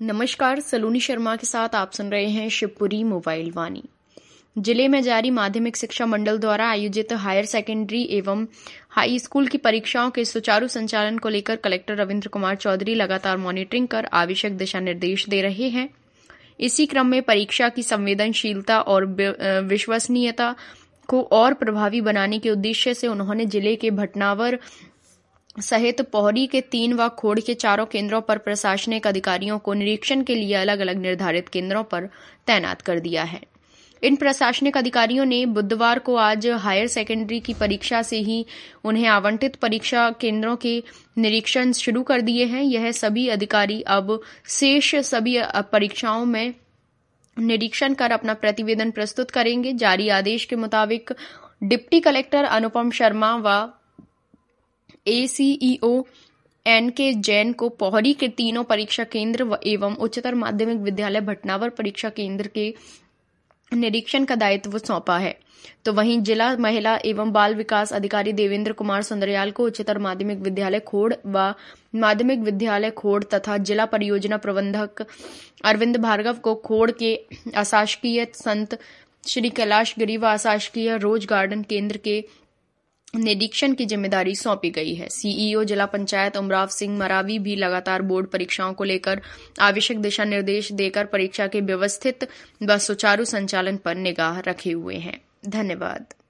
नमस्कार, सलोनी शर्मा के साथ आप सुन रहे हैं शिवपुरी मोबाइल वाणी। जिले में जारी माध्यमिक शिक्षा मंडल द्वारा आयोजित हायर सेकेंडरी एवं हाई स्कूल की परीक्षाओं के सुचारू संचालन को लेकर कलेक्टर रविंद्र कुमार चौधरी लगातार मॉनिटरिंग कर आवश्यक दिशा निर्देश दे रहे हैं। इसी क्रम में परीक्षा की संवेदनशीलता और विश्वसनीयता को और प्रभावी बनाने के उद्देश्य से उन्होंने जिले के भटनावर सहित पोहरी के 3 व खोड़ के 4 केंद्रों पर प्रशासनिक अधिकारियों को निरीक्षण के लिए अलग अलग निर्धारित केंद्रों पर तैनात कर दिया है। इन प्रशासनिक अधिकारियों ने बुधवार को आज हायर सेकेंडरी की परीक्षा से ही उन्हें आवंटित परीक्षा केंद्रों के निरीक्षण शुरू कर दिए हैं। यह सभी अधिकारी अब शेष सभी परीक्षाओं में निरीक्षण कर अपना प्रतिवेदन प्रस्तुत करेंगे। जारी आदेश के मुताबिक डिप्टी कलेक्टर अनुपम शर्मा व ACEO NK जैन को पोहरी के तीनों परीक्षा केंद्र एवं उच्चतर माध्यमिक विद्यालय भटनावर परीक्षा केंद्र के निरीक्षण का दायित्व सौंपा है। तो वहीं जिला महिला एवं बाल विकास अधिकारी देवेंद्र कुमार सुंदरयाल को उच्चतर माध्यमिक विद्यालय खोड़ व माध्यमिक विद्यालय खोड़ तथा जिला परियोजना प्रबंधक अरविंद भार्गव को खोड़ के अशासकीय संत श्री कैलाश गिरी व अशासकीय रोज गार्डन केंद्र के निरीक्षण की जिम्मेदारी सौंपी गई है। CEO जिला पंचायत उमराव सिंह मरावी भी लगातार बोर्ड परीक्षाओं को लेकर आवश्यक दिशा निर्देश देकर परीक्षा के व्यवस्थित व सुचारू संचालन पर निगाह रखे हुए हैं। धन्यवाद।